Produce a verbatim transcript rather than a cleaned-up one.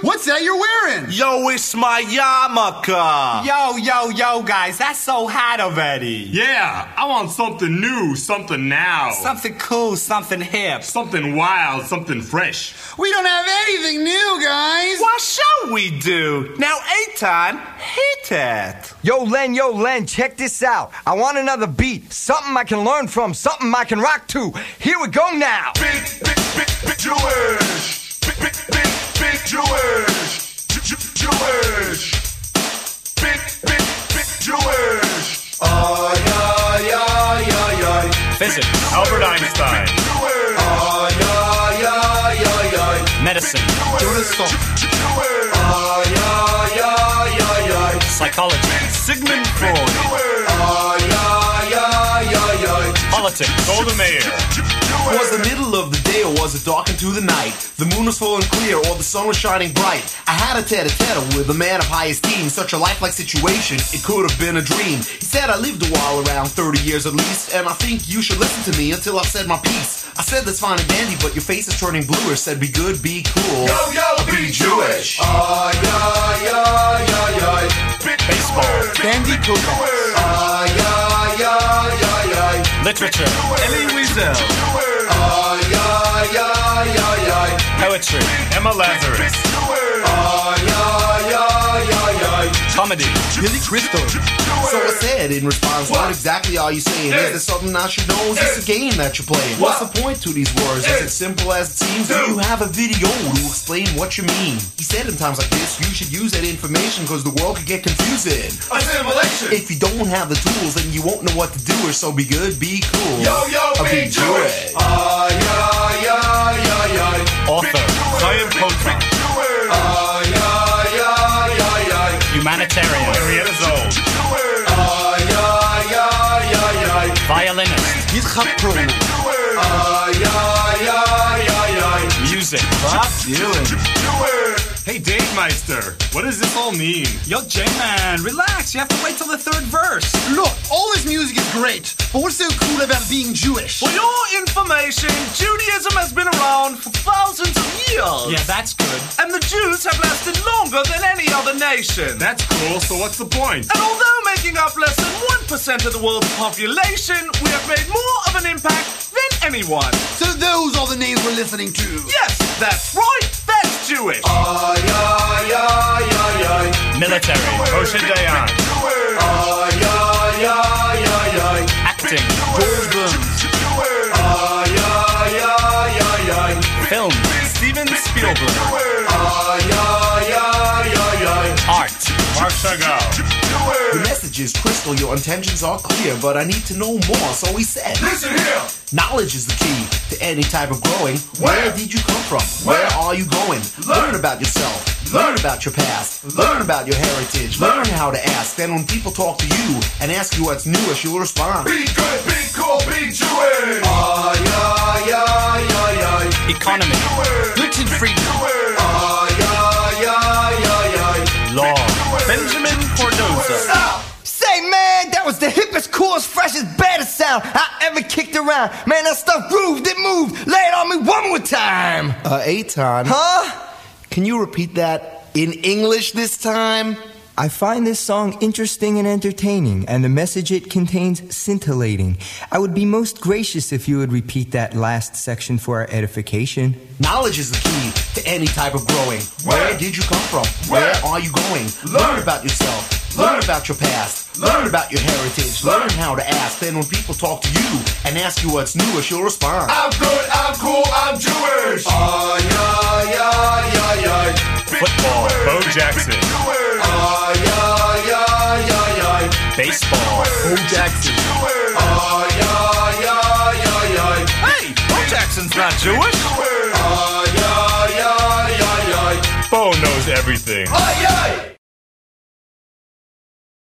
What's that you're wearing? Yo, it's my yarmulke. Yo, yo, yo, guys, that's so hot already. Yeah, I want something new, something now. Something cool, something hip. Something wild, something fresh. We don't have anything new, guys. What shall we do? Now, Eitan, hit it. Yo, Len, yo, Len, check this out. I want another beat, something I can learn from, something I can rock to. Here we go now. Big, big, big, big Jewish. Big, big, big, big Jewish. Jewish. Big, big, big Jewish. Oh, yeah, yeah, yeah, yeah. Physics, Albert Einstein. Oh, yeah, yeah, yeah, yeah. Medicine. Oh, yeah, yeah, yeah, yeah. Psychology. Sigmund Freud. Oh, yeah, yeah, yeah, yeah. Politics. Golda Meir. Was the middle of the day or was it dark into the night? The moon was full and clear or the sun was shining bright. I had a tete-a-tete with a man of high esteem. Such a lifelike situation, it could have been a dream. He said I lived a while, around thirty years at least, and I think you should listen to me until I've said my piece. I said that's fine and dandy, but your face is turning bluer. Said be good, be cool. Yo, yo, be Jewish. Oh, yeah, yeah, yeah, yeah. Big Baseball. Bandy Cooper. Oh, yeah, yeah, yeah, yeah. Literature. Elie Wiesel. Oh, yeah, yeah, yeah, yeah. Poetry. Emma Lazarus. Oh, yeah, yeah, yeah, yeah. Comedy. Billy Crystal. So I said in response, what exactly are you saying? Is there something I should know? Is this a game that you're playing? What's the point to these words? Is it simple as it seems? Do you have a video to explain what you mean? He said in times like this, you should use that information because the world could get confusing. Assimilation. If you don't have the tools, then you won't know what to do. Or so be good, be cool. Yo, yo, Or be Jewish. Oh, yeah, yeah, yeah, yeah. Author. Chaim Potok. Oh, yeah, yeah, yeah, yeah. Humanitarian. Henrietta Zoll. Oh, yeah, yeah, yeah, yeah. Violinist. Yitzhak Perlman. Oh, yeah, yeah, yeah, yeah. Music. Bob Dylan. Hey, Dave Meister, what does this all mean? Yo, J-Man, relax. You have to wait till the third verse. Look, all this music is great, but what's so cool about being Jewish? For your information, Judaism has been around for thousands of years. Yeah, that's good. And the Jews have lasted longer than any other nation. That's cool, so what's the point? And although making up less than one percent of the world's population, we have made more of an impact than anyone. So those are the names we're listening to. Yes, that's right. That's Jewish. Oh, yeah, yeah, yeah, yeah. Military. Moshe Dayan. Oh, yeah, yeah, yeah, yeah. Acting. George Burns. Oh, yeah, yeah, yeah, yeah. Film. Steven Spielberg. Oh, yeah, yeah, yeah, yeah. Art. Mark Chagall. The message is crystal, your intentions are clear, but I need to know more, so he said. Listen here. Knowledge is the key to any type of growing. Where, Where? did you come from? Where, Where? are you going? Learn. Learn about yourself. Learn about your past. Learn about your heritage. Learn how to ask. Then when people talk to you and ask you what's newish, you'll respond. Be good, be cool, be Jewish. Oh, yeah, yeah, yeah, yeah. Economy. Milton Friedman. Oh, yeah, yeah, yeah, yeah. Law. Benjamin Cardoza. Stop. Say, man, that was the hippest, coolest, freshest, baddest sound I ever kicked around. Man, that stuff grooved, it moved. Lay it on me one more time. Uh, Eitan. Huh? Can you repeat that in English this time? I find this song interesting and entertaining, and the message it contains scintillating. I would be most gracious if you would repeat that last section for our edification. Knowledge is the key to any type of growing. Where, Where? did you come from? Where? Where are you going? Learn. Learn about yourself. Learn. Learn about your past. Learn. Learn about your heritage. Learn. Learn how to ask. Then when people talk to you and ask you what's newish, you'll respond. I'm good, I'm cool, I'm Jewish. Oh, yeah, yeah, yeah, yeah. Football. Bo Jackson. Oh, yeah, yeah, yeah, yeah. Baseball. Bo Jackson. Oh, yeah, yeah, yeah, yeah. Hey, Bo Jackson's not Jewish. Oh, yeah, yeah, yeah, yeah. Bo knows everything. Oh, yeah.